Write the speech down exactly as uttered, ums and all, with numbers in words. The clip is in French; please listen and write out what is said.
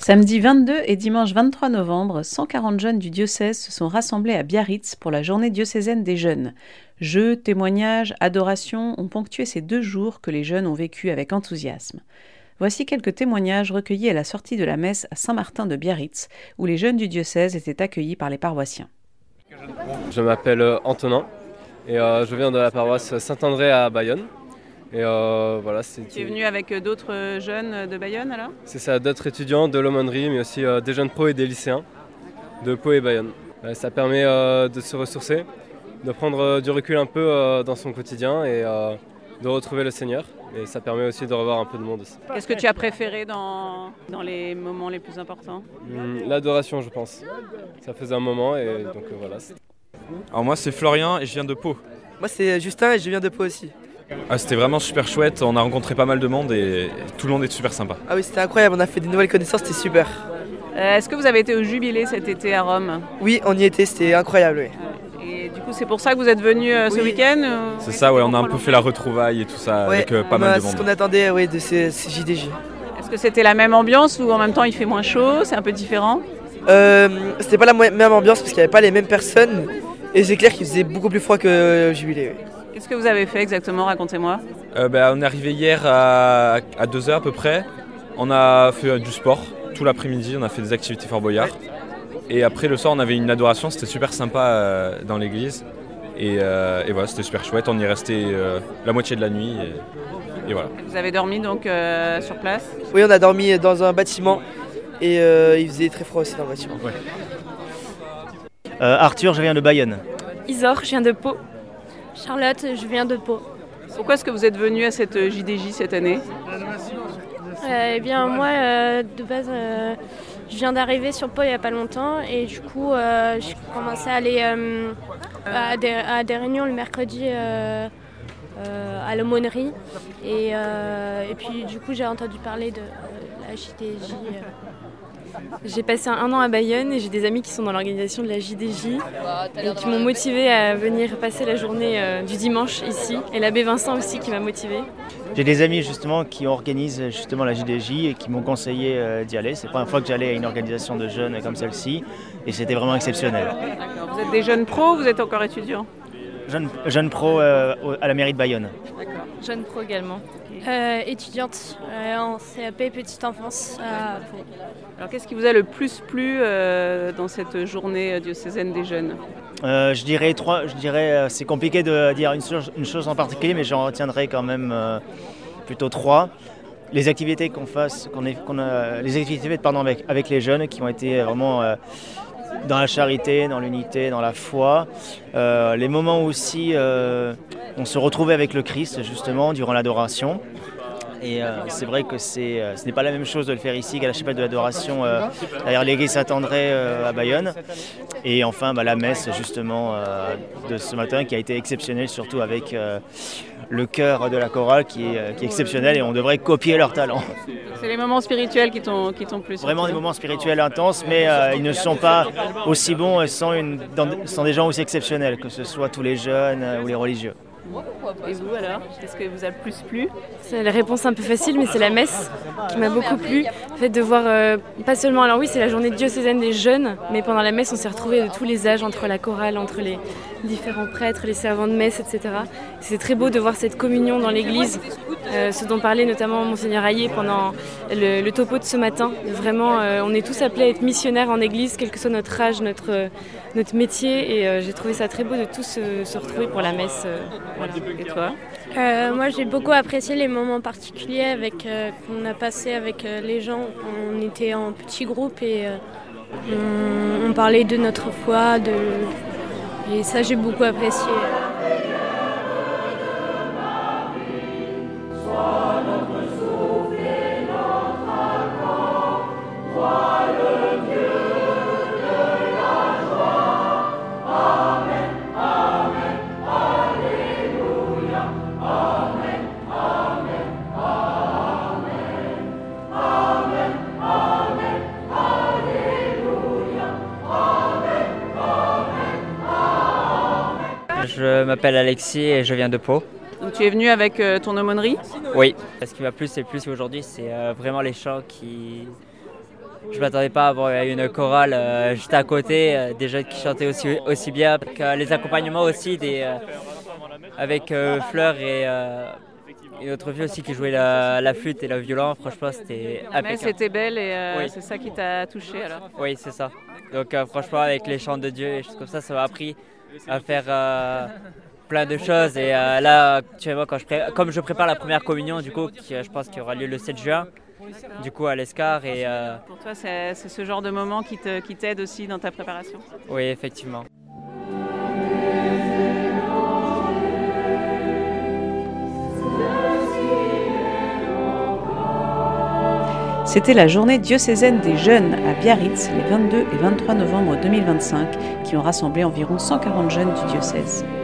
Samedi vingt-deux et dimanche vingt-trois novembre, cent quarante jeunes du diocèse se sont rassemblés à Biarritz pour la journée diocésaine des jeunes. Jeux, témoignages, adorations ont ponctué ces deux jours que les jeunes ont vécus avec enthousiasme. Voici quelques témoignages recueillis à la sortie de la messe à Saint-Martin de Biarritz, où les jeunes du diocèse étaient accueillis par les paroissiens. Je m'appelle Antonin et euh, je viens de la paroisse Saint-André à Bayonne. Et euh, voilà, c'est... Tu es venu avec d'autres jeunes de Bayonne alors ? C'est ça, d'autres étudiants de l'aumônerie, mais aussi euh, des jeunes pros et des lycéens de Pau et Bayonne. Euh, ça permet euh, de se ressourcer, de prendre euh, du recul un peu euh, dans son quotidien et euh, de retrouver le Seigneur. Et ça permet aussi de revoir un peu de monde aussi. Qu'est-ce que tu as préféré dans, dans les moments les plus importants ? hum, L'adoration, je pense. Ça faisait un moment et donc euh, voilà. Alors moi c'est Florian et je viens de Pau. Moi c'est Justin et je viens de Pau aussi. Ah, c'était vraiment super chouette, on a rencontré pas mal de monde et tout le monde est super sympa. Ah oui, c'était incroyable, on a fait des nouvelles connaissances, c'était super. Euh, est-ce que vous avez été au jubilé cet été à Rome ? Oui, on y était, c'était incroyable. Oui. Et du coup, c'est pour ça que vous êtes venu euh, ce oui. week-end ou... C'est ça, ouais, on a un peu fait la retrouvaille et tout ça ouais, avec euh, pas bah, mal de c'est monde. ce qu'on attendait ouais, de ces, ces J D J. Est-ce que c'était la même ambiance ou en même temps il fait moins chaud ? C'est un peu différent ? euh, C'était pas la même ambiance parce qu'il n'y avait pas les mêmes personnes. Et c'est clair qu'il faisait beaucoup plus froid que le jubilé. Oui. Qu'est-ce que vous avez fait exactement ? Racontez-moi. Euh, bah, on est arrivé hier à, à deux heures à peu près. On a fait euh, du sport tout l'après-midi, on a fait des activités Fort Boyard. Et après le soir on avait une adoration, c'était super sympa euh, dans l'église. Et, euh, et voilà, c'était super chouette, on y est resté euh, la moitié de la nuit. Et, et voilà. Vous avez dormi donc euh, sur place ? Oui, on a dormi dans un bâtiment et euh, il faisait très froid aussi dans le bâtiment. Ouais. Euh, Arthur, je viens de Bayonne. Isor, je viens de Pau. Charlotte, je viens de Pau. Pourquoi est-ce que vous êtes venu à cette J D J cette année ? euh, Eh bien, moi, euh, de base, euh, je viens d'arriver sur Pau il n'y a pas longtemps et du coup, euh, j'ai commencé à aller euh, à, des, à des réunions le mercredi euh, euh, à l'aumônerie. Et, euh, et puis, du coup, j'ai entendu parler de euh, la J D J. Euh. J'ai passé un an à Bayonne et j'ai des amis qui sont dans l'organisation de la J D J et qui m'ont motivée à venir passer la journée euh, du dimanche ici. Et l'abbé Vincent aussi qui m'a motivée. J'ai des amis justement qui organisent justement la J D J et qui m'ont conseillé euh, d'y aller. C'est la première fois que j'allais à une organisation de jeunes comme celle-ci et c'était vraiment exceptionnel. D'accord. Vous êtes des jeunes pros ou vous êtes encore étudiants ? Jeune, jeune pro euh, à la mairie de Bayonne. D'accord. Jeune pro également. Euh, étudiante euh, en C A P petite enfance à Pau. Alors qu'est-ce qui vous a le plus plu euh, dans cette journée diocésaine des jeunes ? euh, Je dirais trois. Je dirais euh, c'est compliqué de dire une chose, une chose en particulier, mais j'en retiendrai quand même euh, plutôt trois. Les activités qu'on fasse, qu'on ait, qu'on a, les activités pardon avec avec les jeunes qui ont été vraiment euh, dans la charité, dans l'unité, dans la foi. Euh, les moments aussi, euh, on se retrouvait avec le Christ justement durant l'adoration. Et euh, c'est vrai que c'est, euh, ce n'est pas la même chose de le faire ici qu'à la chapelle de l'adoration euh, derrière l'église Saint-André euh, à Bayonne. Et enfin bah, la messe justement euh, de ce matin qui a été exceptionnelle, surtout avec euh, le chœur de la chorale qui est, qui est exceptionnel et on devrait copier leur talent. C'est les moments spirituels qui t'ont, qui t'ont plu. Vraiment des moments spirituels intenses, mais euh, ils ne sont pas aussi bons sans, une, dans, sans des gens aussi exceptionnels, que ce soit tous les jeunes euh, ou les religieux. Et vous alors ? Qu'est-ce que vous a le plus plu ? C'est la réponse un peu facile, mais c'est la messe qui m'a beaucoup plu. Le fait de voir, euh, pas seulement, alors oui, c'est la journée diocésaine des jeunes, mais pendant la messe, on s'est retrouvés de tous les âges, entre la chorale, entre les différents prêtres, les servants de messe, et cetera. C'est très beau de voir cette communion dans l'église, euh, ce dont parlait notamment Monseigneur Hayet pendant le, le topo de ce matin. Vraiment, euh, on est tous appelés à être missionnaires en église, quel que soit notre âge, notre, euh, notre métier, et euh, j'ai trouvé ça très beau de tous euh, se retrouver pour la messe. Euh, voilà. Et toi ? Euh, moi j'ai beaucoup apprécié les moments particuliers avec, euh, qu'on a passé avec euh, les gens. On était en petits groupes et euh, on, on parlait de notre foi, de... et ça j'ai beaucoup apprécié. Je m'appelle Alexis et je viens de Pau. Donc tu es venu avec euh, ton aumônerie ? Oui, ce qui m'a plu, c'est plus aujourd'hui, c'est euh, vraiment les chants qui, Je ne m'attendais pas à avoir une chorale euh, juste à côté, euh, des jeunes qui chantaient aussi, aussi bien. Avec, euh, les accompagnements aussi des, euh, avec euh, Fleur et euh, une autre fille aussi qui jouait la, la flûte et le violon. Franchement, c'était La messe impeccable. était belle et euh, Oui. c'est ça qui t'a touché alors? Oui, c'est ça. Donc euh, franchement, avec les chants de Dieu et choses comme ça, ça m'a appris à faire euh, plein de choses. Et euh, là, actuellement, quand je pré... comme je prépare la première communion, du coup, qui, je pense qu'il aura lieu le sept juin, du coup à l'Escar. Et euh... Pour toi, c'est, c'est ce genre de moment qui, te, qui t'aide aussi dans ta préparation? Oui, effectivement. C'était la journée diocésaine des jeunes à Biarritz les vingt-deux et vingt-trois novembre deux mille vingt-cinq qui ont rassemblé environ cent quarante jeunes du diocèse.